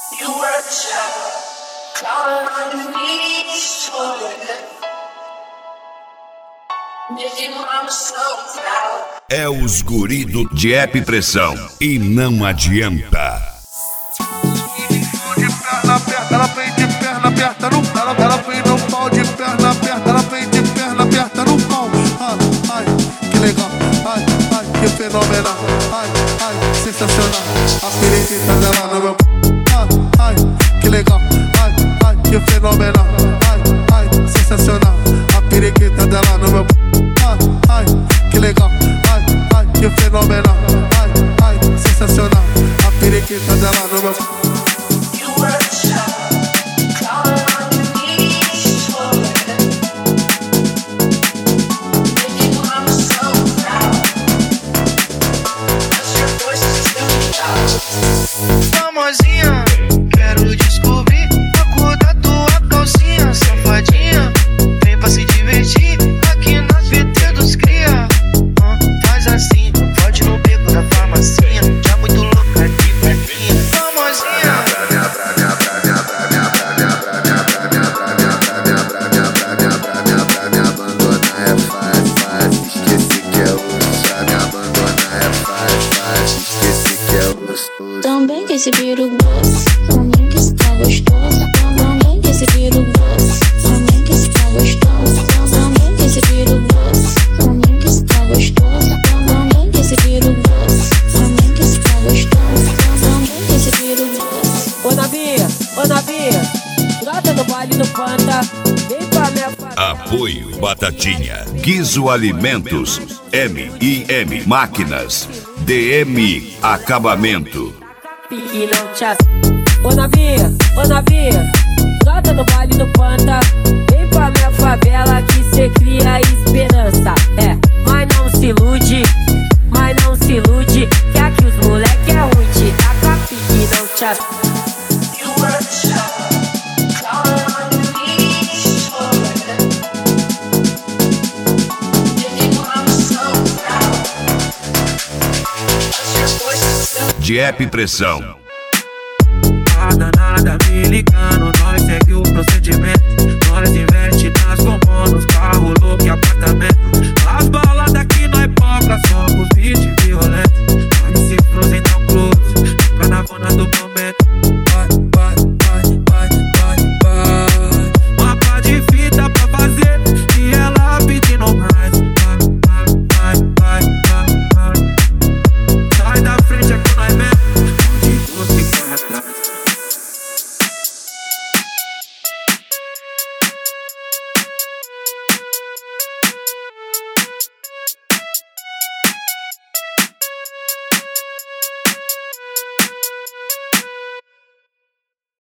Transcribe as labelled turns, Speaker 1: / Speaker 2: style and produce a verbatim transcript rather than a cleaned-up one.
Speaker 1: É os guri do de App Pressão e não adianta.
Speaker 2: Ela vem de perna aberta no pau, ela vem no pau de perna aberta, ela vem de perna aberta no pau. Ai, ai, que legal, ai, ai, que fenomenal, ai, ai, sensacional. A periquita dela no meu pau, ai, ai, que legal, ai, ai, que fenomenal, ai, ai, sensacional. A periquita dela no meu pau, ai, ai, que legal, ai, ai, que fenomenal, ai, ai, sensacional. A periquita dela no meu pau.
Speaker 3: Famosinha, quero descobrir a cor da tua calcinha. Safadinha, vem pra se divertir aqui na V T dos cria. uh, Faz assim, pode no beco da farmacinha, já muito louca de perninha. Famosinha,
Speaker 4: também que esse piru gosta, também que está gostoso, também que esse piru gosta, também que está gostoso, também que esse piru gosta, também que está gostoso, também que esse piru gosta, também que está gostoso, também que esse piru gosta.
Speaker 5: Ô Navia, ô Navia, trata do baile do Panta, vem pra minha favela.
Speaker 1: Apoio Batatinha, Guizo Alimentos, M I M Máquinas, D M Acabamento.
Speaker 5: E não te ass... Ô Navia, ô Navia, trata do baile do Panta, vem pra minha favela que cê cria esperança. É, mas não se ilude, mas não se ilude, que aqui os moleque é ruim, te dá capique e não te ass...
Speaker 1: De App Pressão.
Speaker 3: a danada me ligando, nós segue o procedimento. Nós investe nas comunas, carro, look e apartamento.